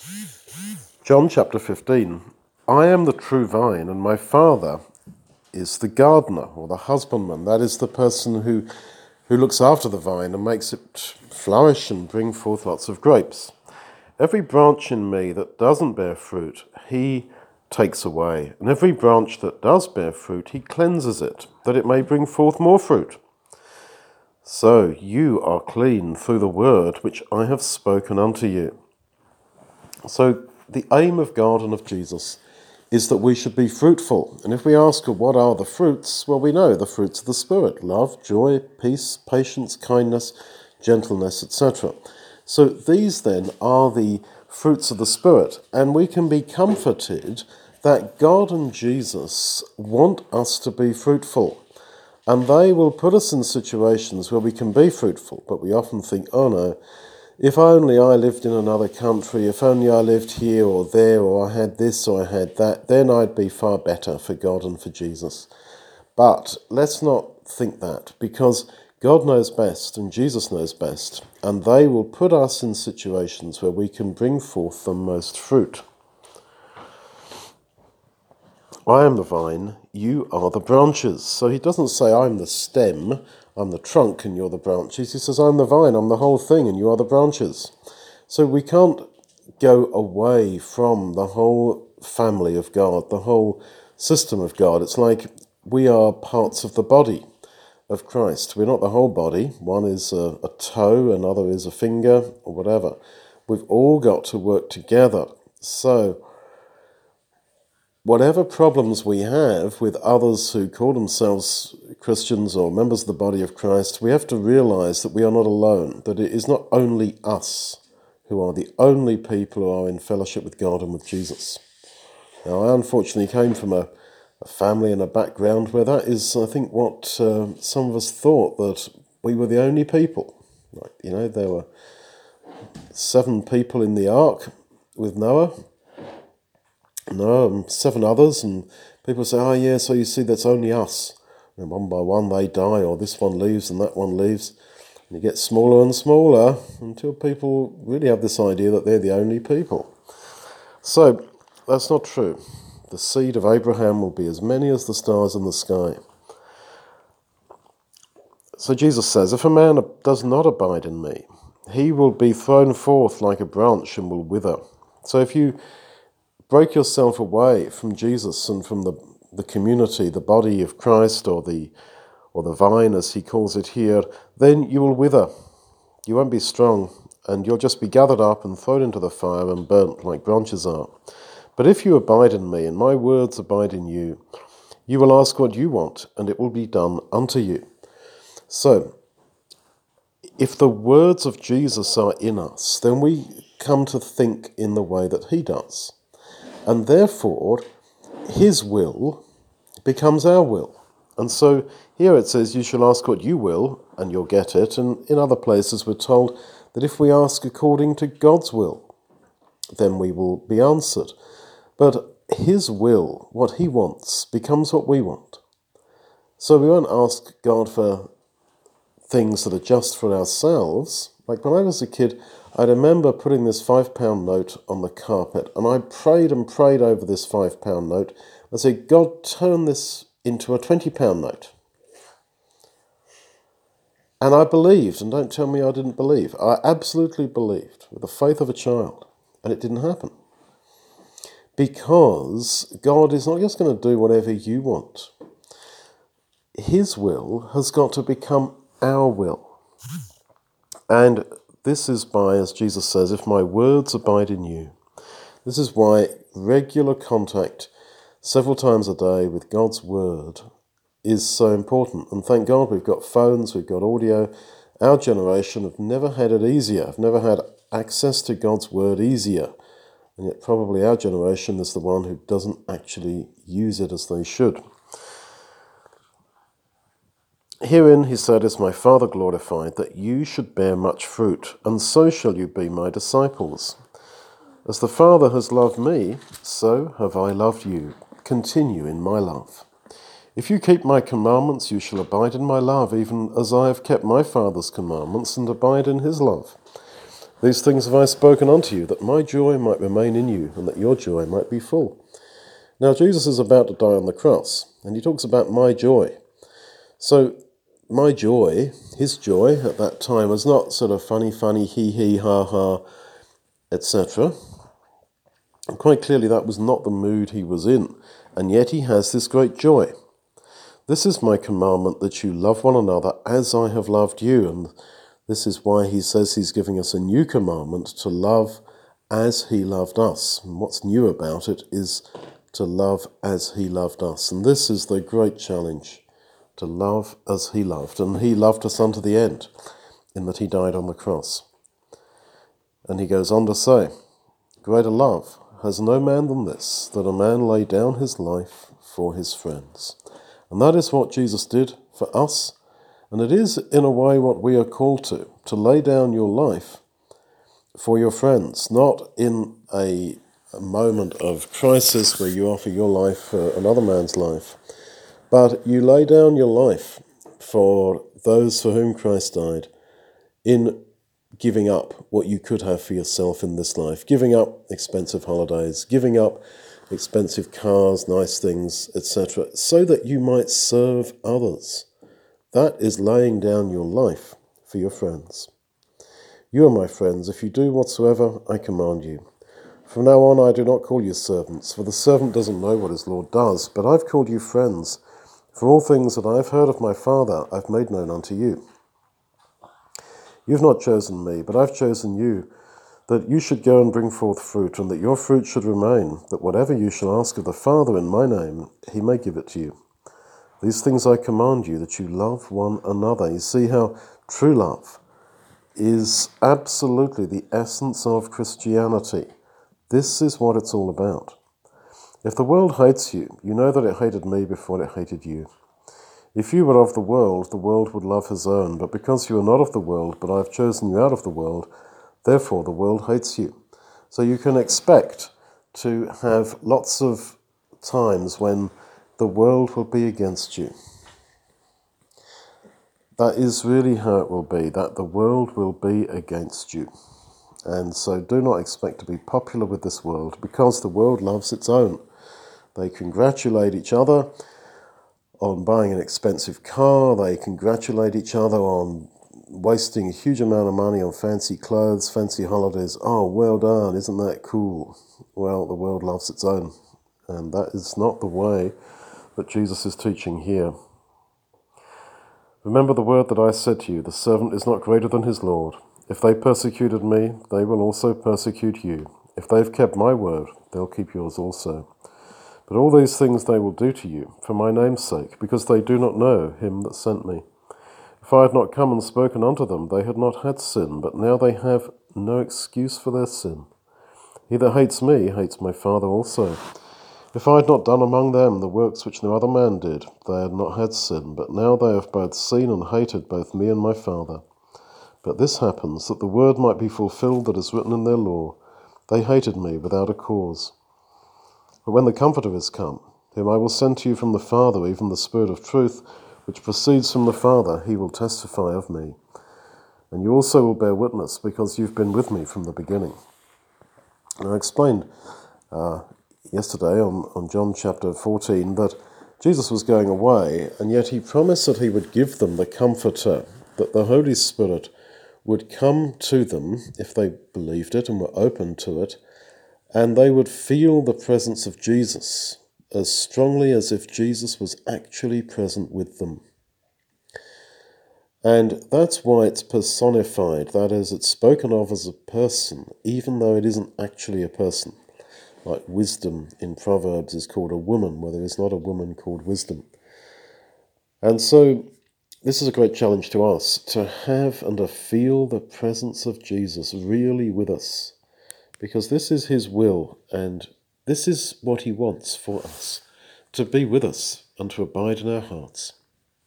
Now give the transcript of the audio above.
John chapter 15. I am the true vine, and my Father is the gardener, or the husbandman. That is the person who looks after the vine and makes it flourish and bring forth lots of grapes. Every branch in me that doesn't bear fruit, he takes away. And every branch that does bear fruit, he cleanses it, that it may bring forth more fruit. So you are clean through the word which I have spoken unto you. So the aim of God and of Jesus is that we should be fruitful. And if we ask, what are the fruits? Well, we know the fruits of the Spirit: love, joy, peace, patience, kindness, gentleness, etc. So these then are the fruits of the Spirit, and we can be comforted that God and Jesus want us to be fruitful. And they will put us in situations where we can be fruitful, but we often think, oh no, if only I lived in another country, if only I lived here or there, or I had this or I had that, then I'd be far better for God and for Jesus. But let's not think that, because God knows best and Jesus knows best, and they will put us in situations where we can bring forth the most fruit. I am the vine, you are the branches. So he doesn't say I'm the stem, I'm the trunk and you're the branches. He says I'm the vine, I'm the whole thing and you are the branches. So we can't go away from the whole family of God, the whole system of God. It's like we are parts of the body of Christ. We're not the whole body. One is a toe, another is a finger, or whatever. We've all got to work together. So whatever problems we have with others who call themselves Christians or members of the body of Christ, we have to realize that we are not alone, that it is not only us who are the only people who are in fellowship with God and with Jesus. Now, I unfortunately came from a family and a background where that is, I think, what some of us thought, that we were the only people. Like, there were 7 people in the ark with Noah. No, 7 others, and people say, oh yeah, so you see, that's only us. And one by one they die, or this one leaves and that one leaves. And it gets smaller and smaller until people really have this idea that they're the only people. So, that's not true. The seed of Abraham will be as many as the stars in the sky. So Jesus says, if a man does not abide in me, he will be thrown forth like a branch and will wither. So if you break yourself away from Jesus and from the community, the body of Christ, or the vine, as he calls it here, then you will wither. You won't be strong, and you'll just be gathered up and thrown into the fire and burnt like branches are. But if you abide in me, and my words abide in you, you will ask what you want, and it will be done unto you. So, if the words of Jesus are in us, then we come to think in the way that he does. And therefore, his will becomes our will. And so here it says, you shall ask what you will, and you'll get it. And in other places we're told that if we ask according to God's will, then we will be answered. But his will, what he wants, becomes what we want. So we won't ask God for things that are just for ourselves. Like when I was a kid, I remember putting this £5 note on the carpet, and I prayed and prayed over this £5 note. I said, God, turn this into a £20 note. And I believed, and don't tell me I didn't believe. I absolutely believed, with the faith of a child, and it didn't happen. Because God is not just going to do whatever you want. His will has got to become our will. And this is by, as Jesus says, if my words abide in you. This is why regular contact several times a day with God's word is so important. And thank God we've got phones, we've got audio. Our generation have never had it easier. Have never had access to God's word easier. And yet probably our generation is the one who doesn't actually use it as they should. Herein, he said, is my Father glorified, that you should bear much fruit, and so shall you be my disciples. As the Father has loved me, so have I loved you. Continue in my love. If you keep my commandments, you shall abide in my love, even as I have kept my Father's commandments and abide in his love. These things have I spoken unto you, that my joy might remain in you, and that your joy might be full. Now, Jesus is about to die on the cross, and he talks about my joy. So, my joy, his joy at that time, was not sort of funny, hee, ha, ha, etc. And quite clearly that was not the mood he was in, and yet he has this great joy. This is my commandment, that you love one another as I have loved you. And this is why he says he's giving us a new commandment, to love as he loved us. And what's new about it is to love as he loved us. And this is the great challenge, to love as he loved. And he loved us unto the end, in that he died on the cross. And he goes on to say, greater love has no man than this, that a man lay down his life for his friends. And that is what Jesus did for us, and it is in a way what we are called to lay down your life for your friends, not in a moment of crisis where you offer your life for another man's life, but you lay down your life for those for whom Christ died, in giving up what you could have for yourself in this life, giving up expensive holidays, giving up expensive cars, nice things, etc., so that you might serve others. That is laying down your life for your friends. You are my friends if you do whatsoever I command you. From now on I do not call you servants, for the servant doesn't know what his Lord does, but I've called you friends, for all things that I have heard of my Father I've made known unto you. You've not chosen me, but I've chosen you, that you should go and bring forth fruit, and that your fruit should remain, that whatever you shall ask of the Father in my name, he may give it to you. These things I command you, that you love one another. You see how true love is absolutely the essence of Christianity. This is what it's all about. If the world hates you, you know that it hated me before it hated you. If you were of the world would love his own, but because you are not of the world, but I have chosen you out of the world, therefore the world hates you. So you can expect to have lots of times when the world will be against you. That is really how it will be, that the world will be against you. And so do not expect to be popular with this world, because the world loves its own. They congratulate each other on buying an expensive car, they congratulate each other on wasting a huge amount of money on fancy clothes, fancy holidays. Oh, well done, isn't that cool? Well, the world loves its own, and that is not the way that Jesus is teaching here. Remember the word that I said to you, the servant is not greater than his Lord. If they persecuted me, they will also persecute you. If they've kept my word, they'll keep yours also. But all these things they will do to you, for my name's sake, because they do not know him that sent me. If I had not come and spoken unto them, they had not had sin, but now they have no excuse for their sin. He that hates me hates my Father also. If I had not done among them the works which no other man did, they had not had sin, but now they have both seen and hated both me and my Father. But this happens, that the word might be fulfilled that is written in their law, they hated me without a cause. But when the Comforter is come, whom I will send to you from the Father, even the Spirit of truth, which proceeds from the Father, he will testify of me. And you also will bear witness, because you've been with me from the beginning. And I explained yesterday on John chapter 14 that Jesus was going away, and yet he promised that he would give them the Comforter, that the Holy Spirit would come to them if they believed it and were open to it, and they would feel the presence of Jesus as strongly as if Jesus was actually present with them. And that's why it's personified, that is, it's spoken of as a person, even though it isn't actually a person. Like wisdom in Proverbs is called a woman, where there is not a woman called wisdom. And so this is a great challenge to us, to have and to feel the presence of Jesus really with us, because this is his will, and this is what he wants for us, to be with us and to abide in our hearts.